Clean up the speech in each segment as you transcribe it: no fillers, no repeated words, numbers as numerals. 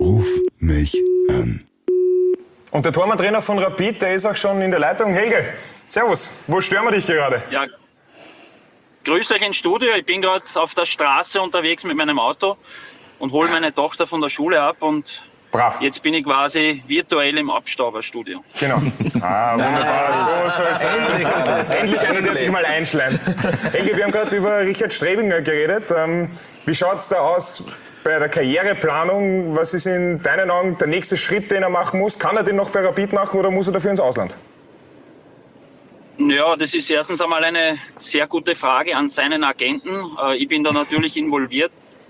Ruf mich an. Und der Tormann-Trainer von Rapid, der ist auch schon in der Leitung. Helge, servus, wo stören wir dich gerade? Ja, grüß euch ins Studio. Ich bin gerade auf der Straße unterwegs mit meinem Auto und hole meine Tochter von der Schule ab und brav. Jetzt bin ich quasi virtuell im Abstauberstudio. Genau. Ah, wunderbar, so soll es sein. Endlich einer, der sich mal einschleimt. Helge, wir haben gerade über Richard Strebinger geredet. Wie schaut es da aus bei der Karriereplanung? Was ist in deinen Augen der nächste Schritt, den er machen muss? Kann er den noch bei Rapid machen oder muss er dafür ins Ausland? Ja, das ist erstens einmal eine sehr gute Frage an seinen Agenten. Ich bin da natürlich involviert.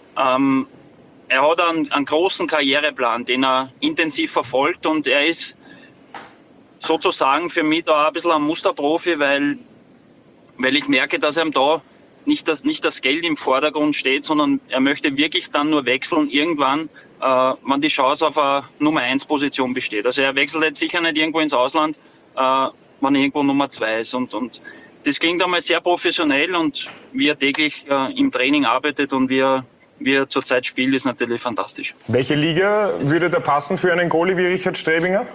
Er hat einen großen Karriereplan, den er intensiv verfolgt, und er ist sozusagen für mich da ein bisschen ein Musterprofi, weil ich merke, dass ihm da nicht das Geld im Vordergrund steht, sondern er möchte wirklich dann nur wechseln irgendwann, wenn die Chance auf eine Nummer-1-Position besteht. Also er wechselt jetzt sicher nicht irgendwo ins Ausland, wenn er irgendwo Nummer 2 ist. Und das klingt einmal sehr professionell, und wie er täglich im Training arbeitet und wie er zurzeit spielt, ist natürlich fantastisch. Welche Liga würde da passen für einen Goalie wie Richard Strebinger?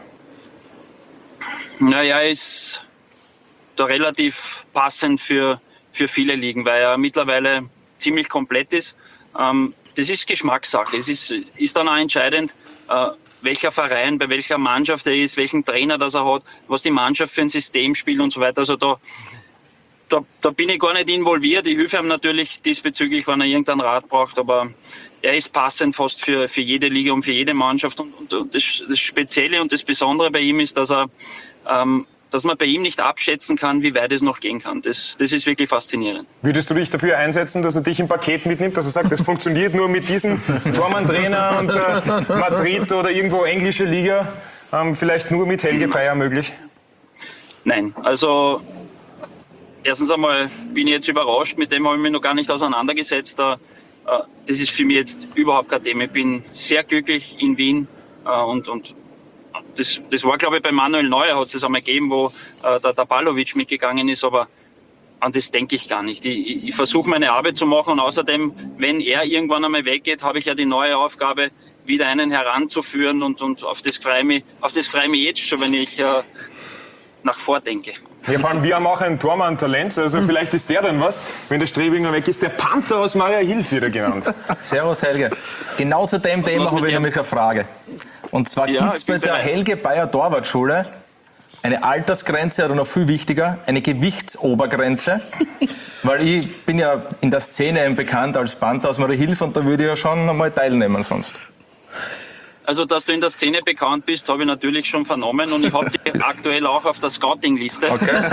Naja, er ist da relativ passend für viele Ligen, weil er mittlerweile ziemlich komplett ist. Das ist Geschmackssache. Es ist dann auch entscheidend, welcher Verein, bei welcher Mannschaft er ist, welchen Trainer das er hat, was die Mannschaft für ein System spielt und so weiter. Also da bin ich gar nicht involviert. Ich helfe ihm natürlich diesbezüglich, wenn er irgendeinen Rat braucht, aber er ist passend fast für jede Liga und für jede Mannschaft. Und das Spezielle und das Besondere bei ihm ist, dass man bei ihm nicht abschätzen kann, wie weit es noch gehen kann. Das ist wirklich faszinierend. Würdest du dich dafür einsetzen, dass er dich im Paket mitnimmt, dass er sagt, das funktioniert nur mit diesem Tormann-Trainer und Madrid oder irgendwo englische Liga, vielleicht nur mit Helge Bayer möglich? Nein, also erstens einmal bin ich jetzt überrascht, mit dem habe ich mich noch gar nicht auseinandergesetzt. Das ist für mich jetzt überhaupt kein Thema. Ich bin sehr glücklich in Wien und das war, glaube ich, bei Manuel Neuer hat es das einmal gegeben, wo der Pavlovic mitgegangen ist, aber an das denke ich gar nicht. Ich versuche meine Arbeit zu machen, und außerdem, wenn er irgendwann einmal weggeht, habe ich ja die neue Aufgabe, wieder einen heranzuführen, und auf das freue ich mich jetzt schon, wenn ich nach vordenke. Ja, vor allem, wir haben auch ein Tormann-Talent, also vielleicht ist der dann was, wenn der Strebinger weg ist. Der Panther aus Maria Hilf wird er genannt. Servus Helge. Genau zu dem Thema habe ich nämlich eine Frage. Und zwar gibt es bei der Helge Bayer Torwartschule eine Altersgrenze oder noch viel wichtiger, eine Gewichtsobergrenze. Weil ich bin ja in der Szene bekannt als Panther aus Maria Hilf, und da würde ich ja schon einmal teilnehmen sonst. Also, dass du in der Szene bekannt bist, habe ich natürlich schon vernommen, und ich habe dich aktuell auch auf der Scouting-Liste. Okay.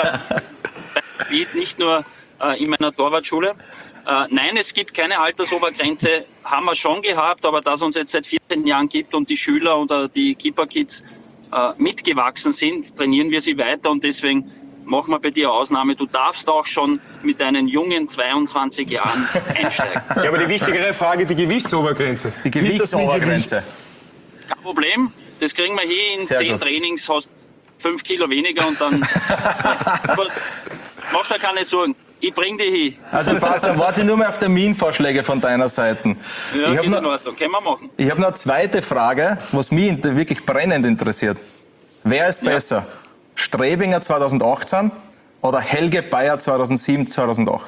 Nicht nur in meiner Torwartschule. Nein, es gibt keine Altersobergrenze, haben wir schon gehabt, aber da es uns jetzt seit 14 Jahren gibt und die Schüler oder die Keeper-Kids mitgewachsen sind, trainieren wir sie weiter, und deswegen machen wir bei dir Ausnahme. Du darfst auch schon mit deinen jungen 22 Jahren einsteigen. Ja, aber die wichtigere Frage, die Gewichtsobergrenze. Die Gewichtsobergrenze. Kein Problem, das kriegen wir hier in 10 Trainings, hast 5 Kilo weniger, und dann mach dir keine Sorgen. Ich bring dich hin. Also passt, dann warte ich nur mehr auf Terminvorschläge von deiner Seite. Ja, geht in Ordnung, können wir machen. Ich habe noch eine zweite Frage, was mich wirklich brennend interessiert. Wer ist besser? Strebinger 2018 oder Helge Bayer 2007, 2008?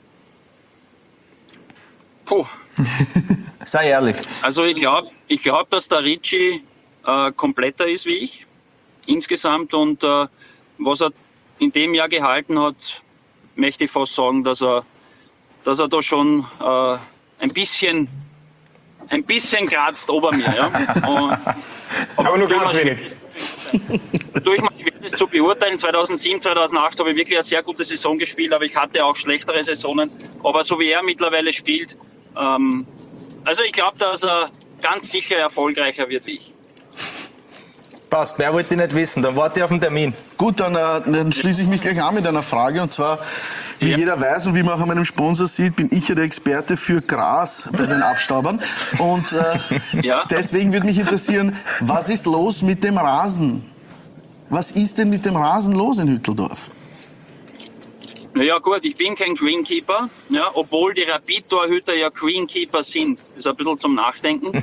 Puh. Sei ehrlich. Also ich glaube, dass der Ricci kompletter ist wie ich insgesamt, und was er in dem Jahr gehalten hat, möchte ich fast sagen, dass er da schon ein bisschen kratzt ober mir. Ja? Aber nur ganz wenig. Durch mal schwer das zu beurteilen. 2007, 2008 habe ich wirklich eine sehr gute Saison gespielt, aber ich hatte auch schlechtere Saisonen. Aber so wie er mittlerweile spielt, also ich glaube, dass er ganz sicher erfolgreicher wird wie ich. Passt, mehr wollte ich nicht wissen, dann warte ich auf den Termin. Gut, dann schließe ich mich gleich an mit einer Frage, und zwar, wie jeder weiß und wie man auch an meinem Sponsor sieht, bin ich ja der Experte für Gras bei den Abstaubern, und deswegen würde mich interessieren, was ist los mit dem Rasen? Was ist denn mit dem Rasen los in Hütteldorf? Naja gut, ich bin kein Greenkeeper, ja, obwohl die Rapid-Torhüter ja Greenkeeper sind. Das ist ein bisschen zum Nachdenken.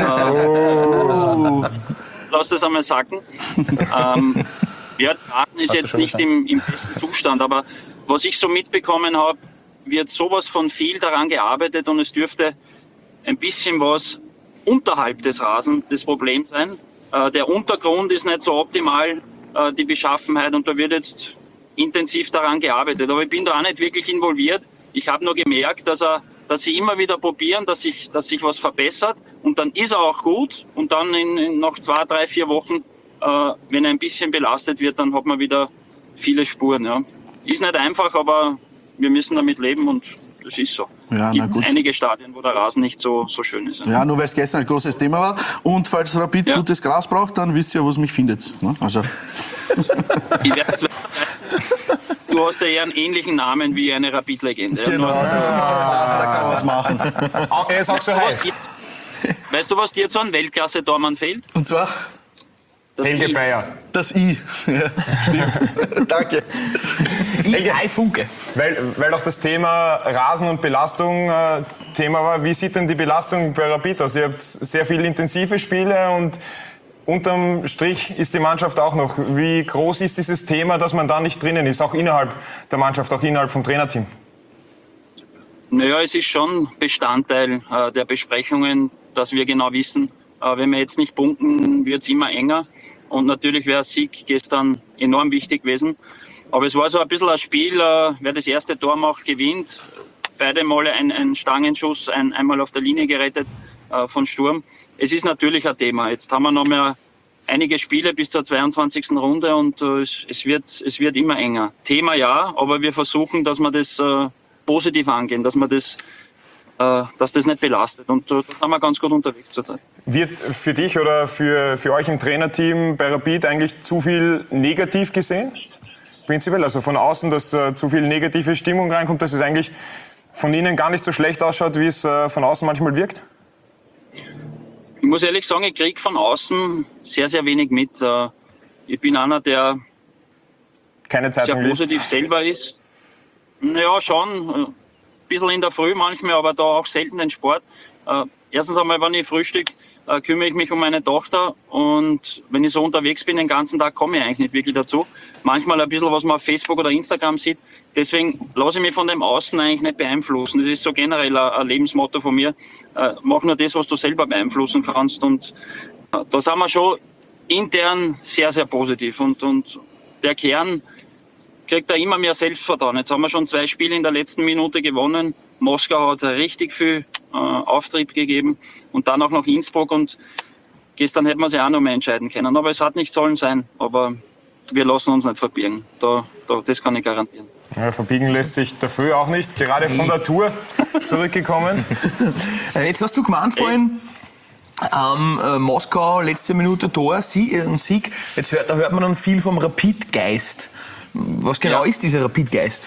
Lass das einmal sacken. Ja, der Rasen ist jetzt nicht im besten Zustand, aber was ich so mitbekommen habe, wird sowas von viel daran gearbeitet und es dürfte ein bisschen was unterhalb des Rasens das Problem sein. Der Untergrund ist nicht so optimal, die Beschaffenheit, und da wird jetzt intensiv daran gearbeitet. Aber ich bin da auch nicht wirklich involviert. Ich habe nur gemerkt, dass sie immer wieder probieren, dass sich was verbessert, und dann ist er auch gut, und dann nach 2, 3, 4 Wochen, wenn er ein bisschen belastet wird, dann hat man wieder viele Spuren. Ja. Ist nicht einfach, aber wir müssen damit leben und das ist so. Ja, es gibt einige Stadien, wo der Rasen nicht so schön ist. Ja, nur weil es gestern ein großes Thema war. Und falls Rapid gutes Gras braucht, dann wisst ihr, wo es mich findet. Ne? Also. Ich werde es Du hast ja eher einen ähnlichen Namen wie eine Rapid-Legende. Genau, da kann man was machen. Er ist auch so heiß. Weißt du, was dir zu einem Weltklasse-Tormann fehlt? Und zwar? Helge Bayer. Das I. Ja, stimmt. Danke. Funke. Weil auch das Thema Rasen und Belastung Thema war. Wie sieht denn die Belastung bei Rapid aus? Ihr habt sehr viele intensive Spiele und unterm Strich ist die Mannschaft auch noch. Wie groß ist dieses Thema, dass man da nicht drinnen ist, auch innerhalb der Mannschaft, auch innerhalb vom Trainerteam? Naja, es ist schon Bestandteil der Besprechungen, dass wir genau wissen, wenn wir jetzt nicht punkten, wird es immer enger. Und natürlich wäre Sieg gestern enorm wichtig gewesen. Aber es war so ein bisschen ein Spiel, wer das erste Tor macht, gewinnt. Beide Male ein Stangenschuss, einmal auf der Linie gerettet von Sturm. Es ist natürlich ein Thema. Jetzt haben wir noch mehr einige Spiele bis zur 22. Runde und es wird immer enger. Thema ja, aber wir versuchen, dass wir das positiv angehen, dass das nicht belastet. Und da sind wir ganz gut unterwegs zurzeit. Wird für dich oder für euch im Trainerteam bei Rapid eigentlich zu viel negativ gesehen? Prinzipiell, also von außen, dass zu viel negative Stimmung reinkommt, dass es eigentlich von innen gar nicht so schlecht ausschaut, wie es von außen manchmal wirkt? Ich muss ehrlich sagen, ich kriege von außen sehr, sehr wenig mit. Ich bin einer, der keine Zeitung sehr positiv liest. Selber ist. Ja, schon. Ein bisschen in der Früh manchmal, aber da auch selten den Sport. Erstens einmal, wenn ich frühstücke, kümmere ich mich um meine Tochter, und wenn ich so unterwegs bin den ganzen Tag, komme ich eigentlich nicht wirklich dazu. Manchmal ein bisschen, was man auf Facebook oder Instagram sieht. Deswegen lasse ich mich von dem Außen eigentlich nicht beeinflussen. Das ist so generell ein Lebensmotto von mir. Mach nur das, was du selber beeinflussen kannst. Und da sind wir schon intern sehr, sehr positiv. Und der Kern kriegt da immer mehr Selbstvertrauen. Jetzt haben wir schon 2 Spiele in der letzten Minute gewonnen. Moskau hat richtig viel Auftrieb gegeben und dann auch noch Innsbruck, und gestern hätten wir sich auch noch mehr entscheiden können. Aber es hat nicht sollen sein, aber wir lassen uns nicht verbiegen. Das kann ich garantieren. Ja, verbiegen lässt sich dafür auch nicht, gerade von der Tour zurückgekommen. Jetzt hast du gemeint vorhin, Moskau, letzte Minute Tor, Sieg. Jetzt hört man dann viel vom Rapid-Geist. Was genau ist dieser Rapid-Geist?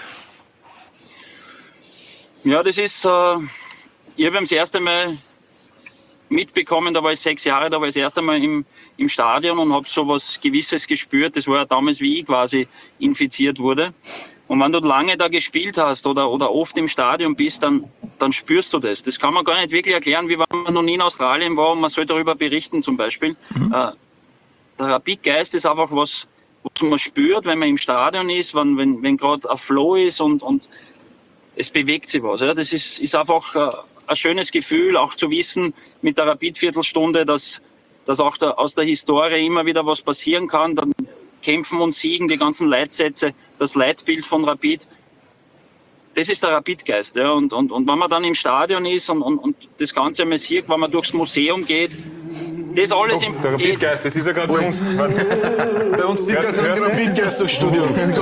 Ja, das ist, ich habe das erste Mal mitbekommen, da war ich 6 Jahre, da war ich das erste Mal im Stadion und habe so was Gewisses gespürt. Das war ja damals, wie ich quasi infiziert wurde. Und wenn du lange da gespielt hast oder oft im Stadion bist, dann spürst du das. Das kann man gar nicht wirklich erklären, wie wenn man noch nie in Australien war und man soll darüber berichten zum Beispiel. Der Rapid-Geist ist einfach was man spürt, wenn man im Stadion ist, wenn gerade ein Flow ist und es bewegt sich was. Ja. Das ist einfach ein schönes Gefühl, auch zu wissen mit der Rapid-Viertelstunde, dass auch aus der Historie immer wieder was passieren kann. Dann Kämpfen und Siegen, die ganzen Leitsätze, das Leitbild von Rapid. Das ist der Rapid-Geist. Ja. Und wenn man dann im Stadion ist und das Ganze einmal sieht, wenn man durchs Museum geht, das alles im Der Rapid-Geist, das ist ja gerade bei uns. Bei uns zieht gerade der Rapid-Geist durchs Studio.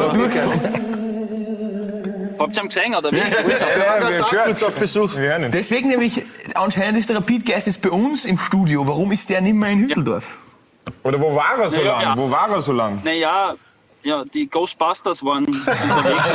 Habt ihr ihn gesehen, oder wie? Wir auf Besuch. Deswegen nämlich, anscheinend ist der Rapid-Geist jetzt bei uns im Studio. Warum ist der nicht mehr in Hütteldorf? Oder wo war er so Ja, lang? ja. Wo war er so lang? Naja, die Ghostbusters waren unterwegs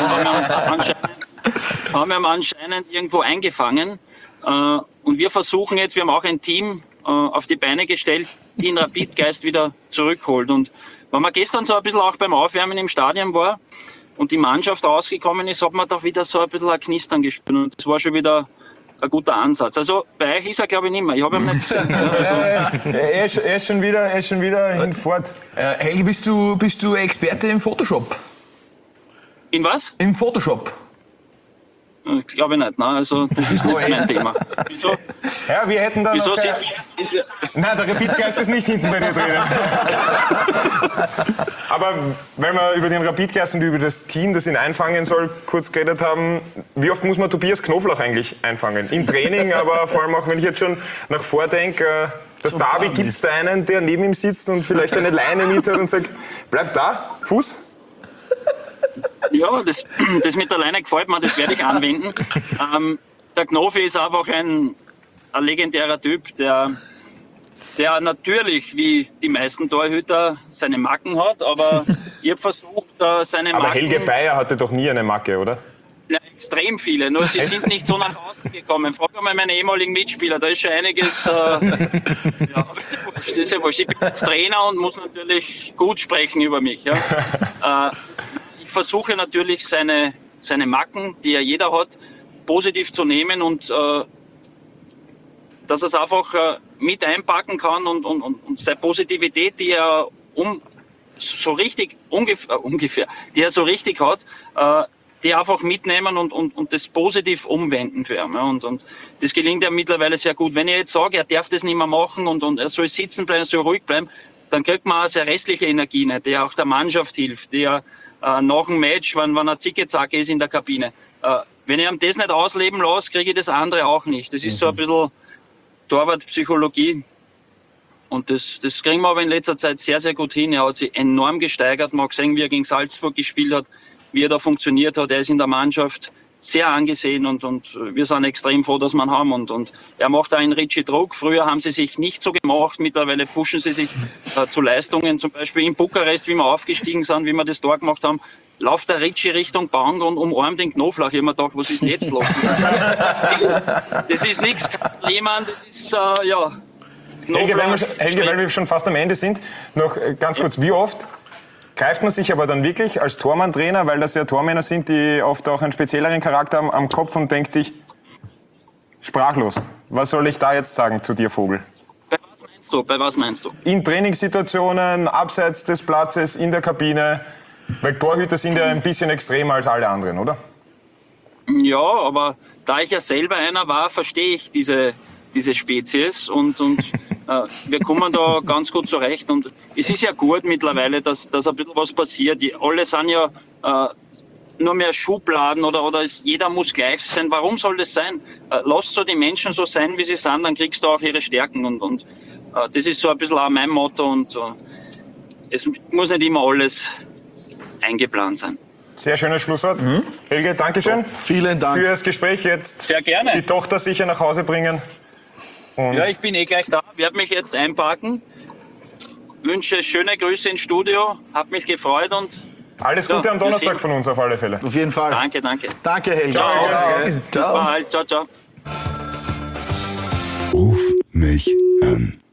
und haben ihn anscheinend irgendwo eingefangen. Und wir versuchen jetzt, wir haben auch ein Team auf die Beine gestellt, die den Rapid-Geist wieder zurückholt. Und wenn man gestern so ein bisschen auch beim Aufwärmen im Stadion war, und die Mannschaft rausgekommen ist, hat man doch wieder so ein bisschen ein Knistern gespürt. Und das war schon wieder ein guter Ansatz. Also bei euch ist er, glaube ich, nicht mehr. Ich habe ihn nicht gesehen. Er ist schon wieder hinfort. Helge, bist du Experte im Photoshop? In was? Im Photoshop? Glaube ich nicht. Nein, also das ist nicht mein Thema. Wieso? Ja, wir hätten dann Wieso noch... sind Nein, der Rapidgeist ist nicht hinten bei dir drinnen. Aber wenn wir über den Rapidgeist und über das Team, das ihn einfangen soll, kurz geredet haben, wie oft muss man Tobias Knoflach eigentlich einfangen? Im Training, aber vor allem auch, wenn ich jetzt schon nach vordenke, das Derby, gibt es da einen, der neben ihm sitzt und vielleicht eine Leine mit hat und sagt, bleib da, Fuß? Ja, das mit der Leine gefällt mir, das werde ich anwenden. Der Knofi ist einfach ein legendärer Typ, der natürlich, wie die meisten Torhüter, seine Macken hat, aber ich habe versucht, seine Macken... Aber Helge Bayer hatte doch nie eine Macke, oder? Ja, extrem viele, nur sie sind nicht so nach außen gekommen. Frag mal meine ehemaligen Mitspieler, da ist schon einiges... ja, das ist ja wurscht. Ich bin jetzt Trainer und muss natürlich gut sprechen über mich. Ja. Ich versuche natürlich seine Macken, die ja jeder hat, positiv zu nehmen und dass er es einfach mit einpacken kann und seine Positivität, die er die er so richtig hat, die einfach mitnehmen und das positiv umwenden für ihn. Ja. Und das gelingt ja mittlerweile sehr gut. Wenn ich jetzt sage, er darf das nicht mehr machen und er soll sitzen bleiben, er soll ruhig bleiben, dann kriegt man auch seine restliche Energie nicht, die auch der Mannschaft hilft, die nach dem Match, wenn er zicke-zacke ist in der Kabine. Wenn ich ihm das nicht ausleben lasse, kriege ich das andere auch nicht. Das ist so ein bisschen Torwartpsychologie. Und das kriegen wir aber in letzter Zeit sehr, sehr gut hin. Er hat sich enorm gesteigert. Man hat gesehen, wie er gegen Salzburg gespielt hat, wie er da funktioniert hat. Er ist in der Mannschaft sehr angesehen und wir sind extrem froh, dass wir ihn haben. Und er macht auch einen Richie Druck. Früher haben sie sich nicht so gemacht. Mittlerweile pushen sie sich zu Leistungen. Zum Beispiel in Bukarest, wie wir aufgestiegen sind, wie wir das Tor gemacht haben, läuft der Richie Richtung Bank und umarmt den Knoflach. Ich habe mir gedacht, was ist denn jetzt los? Das ist nichts, Lehmann, das ist, ja... Helge, weil wir schon fast am Ende sind, noch ganz kurz, wie oft greift man sich aber dann wirklich als Tormann-Trainer, weil das ja Tormänner sind, die oft auch einen spezielleren Charakter haben, am Kopf und denkt sich, sprachlos, was soll ich da jetzt sagen zu dir, Vogel? Bei was meinst du? In Trainingssituationen, abseits des Platzes, in der Kabine, weil Torhüter sind ja ein bisschen extremer als alle anderen, oder? Ja, aber da ich ja selber einer war, verstehe ich diese Spezies und wir kommen da ganz gut zurecht. Und es ist ja gut mittlerweile, dass ein bisschen was passiert. Alle sind ja nur mehr Schubladen oder jeder muss gleich sein. Warum soll das sein? Lasst so die Menschen so sein, wie sie sind, dann kriegst du auch ihre Stärken. Und das ist so ein bisschen auch mein Motto. Und es muss nicht immer alles eingeplant sein. Sehr schönes Schlusswort. Helge, Dankeschön. Vielen Dank. Für das Gespräch jetzt. Sehr gerne. Die Tochter sicher nach Hause bringen. Und ja, ich bin gleich da. Werde mich jetzt einparken. Wünsche schöne Grüße ins Studio. Hat mich gefreut und alles Gute am Donnerstag von uns auf alle Fälle. Auf jeden Fall. Danke. Danke, Helge. Ciao. Ciao. Bis bald. Ciao. Ruf mich an.